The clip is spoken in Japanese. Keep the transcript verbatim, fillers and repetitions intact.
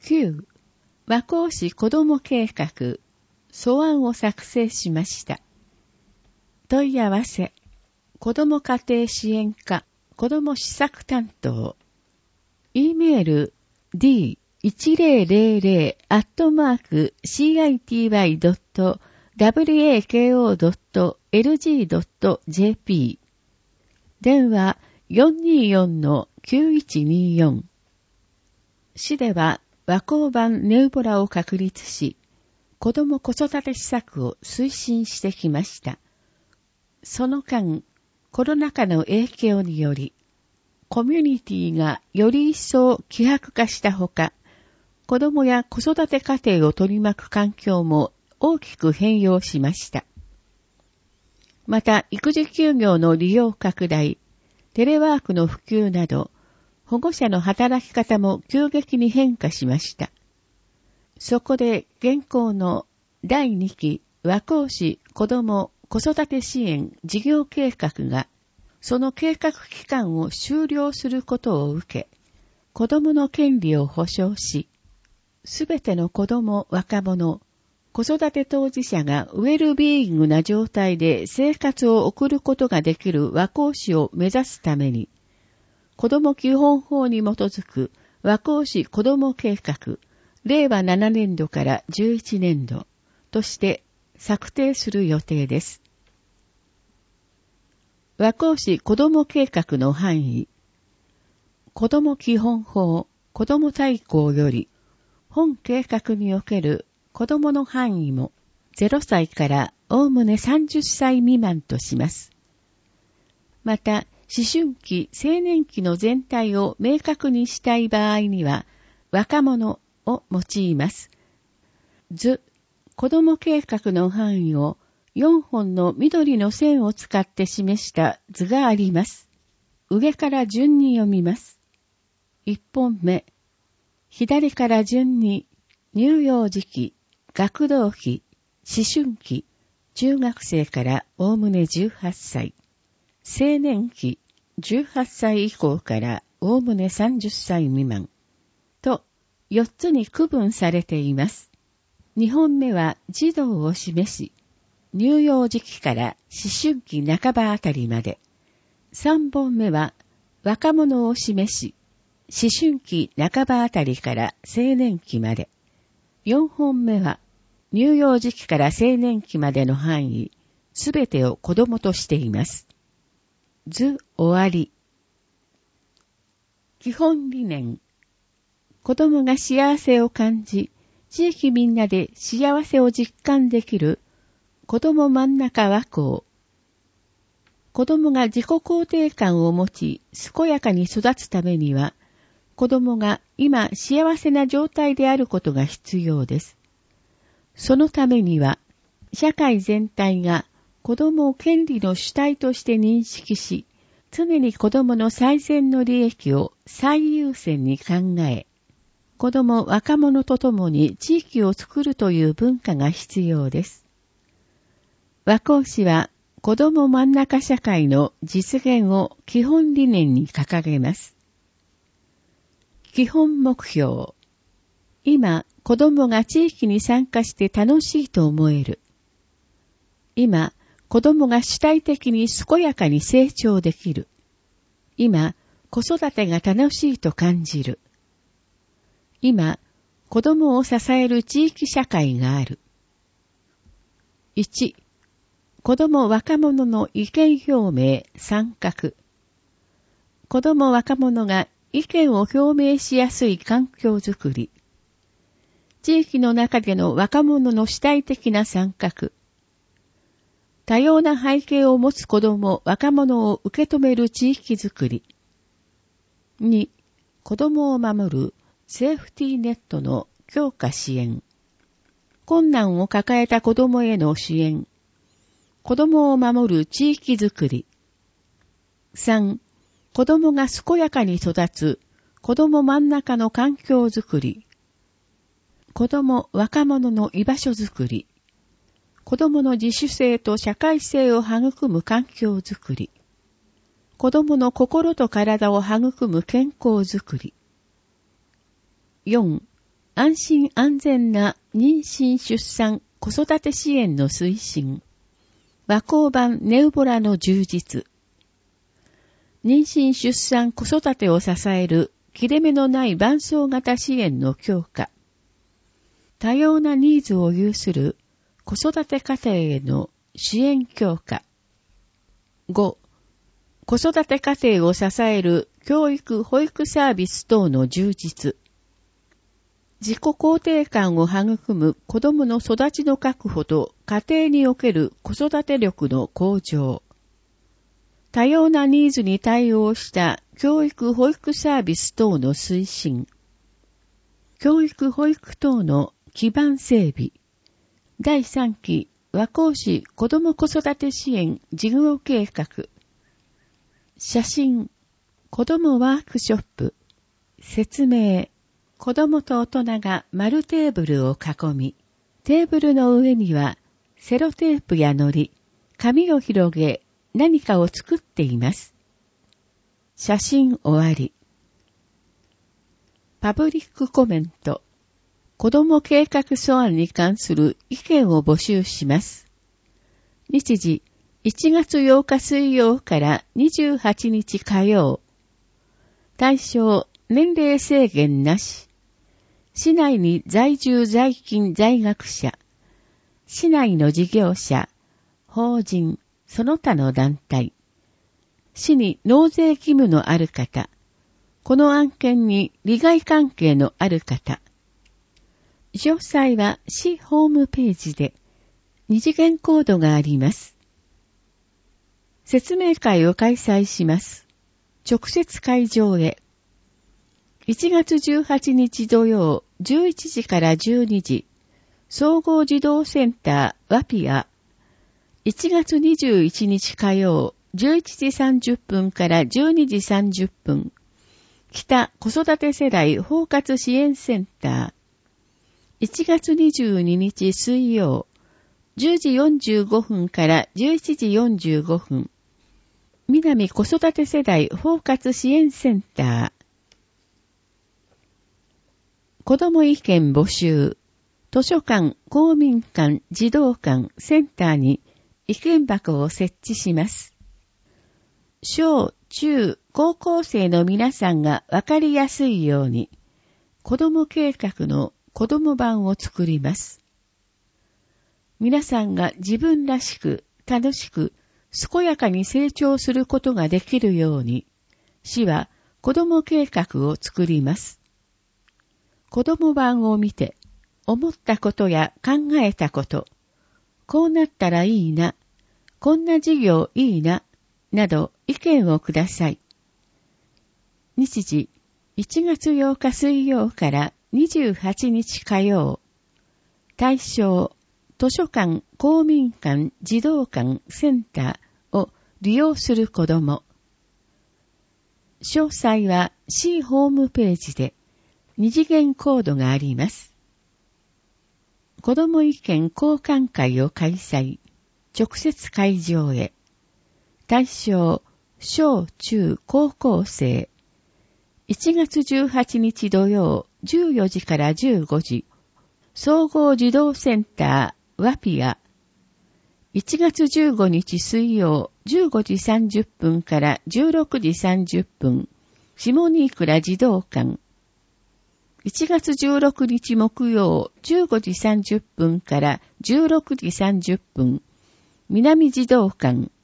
きゅう. 和光市子ども計画素案を作成しました。問い合わせ子ども家庭支援課子ども施策担当 E メール ディーいちぜろぜろぜろ アットマーク シーアイティーワイドットワコ ドット エルジー ドット ジェーピー 電話 よんにーよん きゅういちにーよん 市では和光版ネウボラを確立し、子ども子育て施策を推進してきました。その間、コロナ禍の影響により、コミュニティがより一層希薄化したほか、子どもや子育て家庭を取り巻く環境も大きく変容しました。また、育児休業の利用拡大、テレワークの普及など、保護者の働き方も急激に変化しました。そこで現行のだいにき和光市子ども子育て支援事業計画が、その計画期間を終了することを受け、子どもの権利を保障し、すべての子ども若者、子育て当事者がウェルビーイングな状態で生活を送ることができる和光市を目指すために、子ども基本法に基づく和光市子ども計画、れいわななねんどからじゅういちねんどとして策定する予定です。和光市子ども計画の範囲、子ども基本法、子ども大綱より、本計画における子どもの範囲もゼロさいからおおむねさんじゅっさい未満とします。また、思春期、青年期の全体を明確にしたい場合には、若者を用います。図、子ども計画の範囲をよんほんの緑の線を使って示した図があります。上から順に読みます。いっぽんめ、左から順に乳幼児期、学童期、思春期、中学生からおおむねじゅうはっさい、青年期、じゅうはっさい以降からおおむねさんじゅっさい未満とよっつに区分されています。にほんめは児童を示し、乳幼児期から思春期半ばあたりまで。さんぼんめは若者を示し、思春期半ばあたりから青年期まで。よんほんめは乳幼児期から青年期までの範囲、すべてを子供としています。図終わり。基本理念。子供が幸せを感じ、地域みんなで幸せを実感できる子供真ん中和光。子供が自己肯定感を持ち、健やかに育つためには、子供が今幸せな状態であることが必要です。そのためには、社会全体が子供を権利の主体として認識し、常に子供の最善の利益を最優先に考え、子供若者とともに地域を作るという文化が必要です。和光市は子供真ん中社会の実現を基本理念に掲げます。基本目標。今、子供が地域に参加して楽しいと思える。今、子供が主体的に健やかに成長できる。今、子育てが楽しいと感じる。今、子供を支える地域社会がある。いち、子供若者の意見表明、参画。子供若者が意見を表明しやすい環境づくり。地域の中での若者の主体的な参画。多様な背景を持つ子供、若者を受け止める地域づくり。に、子供を守るセーフティーネットの強化支援。困難を抱えた子供への支援。子供を守る地域づくり。さん、子供が健やかに育つ子供真ん中の環境づくり。子供、若者の居場所づくり。子供の自主性と社会性を育む環境づくり。子供の心と体を育む健康づくり。よん、 安心安全な妊娠出産子育て支援の推進。和光版ネウボラの充実。妊娠出産子育てを支える切れ目のない伴走型支援の強化。多様なニーズを有する子育て家庭への支援強化。ご. 子育て家庭を支える教育・保育サービス等の充実。自己肯定感を育む子どもの育ちの確保と家庭における子育て力の向上。多様なニーズに対応した教育・保育サービス等の推進。教育・保育等の基盤整備。だいさんき和光市子ども子育て支援事業計画。写真、子どもワークショップ。説明、子どもと大人が丸テーブルを囲み、テーブルの上にはセロテープや糊、紙を広げ、何かを作っています。写真終わり。パブリックコメント。子ども計画素案に関する意見を募集します。日時、いちがつようか水曜からにじゅうはちにち火曜。対象、年齢制限なし。市内に在住在勤在学者。市内の事業者、法人、その他の団体。市に納税義務のある方。この案件に利害関係のある方。詳細は市ホームページで二次元コードがあります。説明会を開催します。直接会場へ。いちがつじゅうはちにち土曜じゅういちじからじゅうにじ、総合児童センターワピア。いちがつにじゅういちにち火曜じゅういちじさんじゅっぷんからじゅうにじさんじゅっぷん、北子育て世代包括支援センター。いちがつにじゅうににち水曜、じゅうじよんじゅうごふんからじゅういちじよんじゅうごふん、南子育て世代包括支援センター。子ども意見募集。図書館、公民館、児童館、センターに意見箱を設置します。小、中、高校生の皆さんがわかりやすいように、子ども計画の子ども版を作ります。皆さんが自分らしく、楽しく、健やかに成長することができるように、市は子ども計画を作ります。子ども版を見て、思ったことや考えたこと、こうなったらいいな、こんな授業いいな、など意見をください。日時、いちがつようか水曜からにじゅうはちにち火曜。対象、図書館、公民館、児童館、センターを利用する子ども。詳細は市ホームページで二次元コードがあります。子ども意見交換会を開催。直接会場へ。対象、小中高校生。いちがつじゅうはちにち土曜じゅうよじからじゅうごじ、総合児童センターワピア。いちがつじゅうごにち水曜じゅうごじさんじゅっぷんからじゅうろくじさんじゅっぷん、下新倉児童館。いちがつじゅうろくにち木曜じゅうごじさんじゅっぷんからじゅうろくじさんじゅっぷん、南児童館。